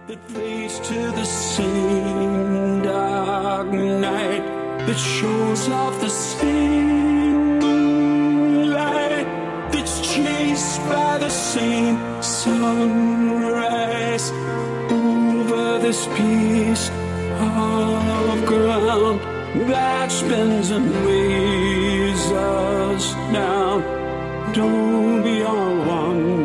that fades to the same dark night, that shows off the same moonlight, that's chased by the same sunrise over this piece of ground that spins and weighs us down. Don't be all one.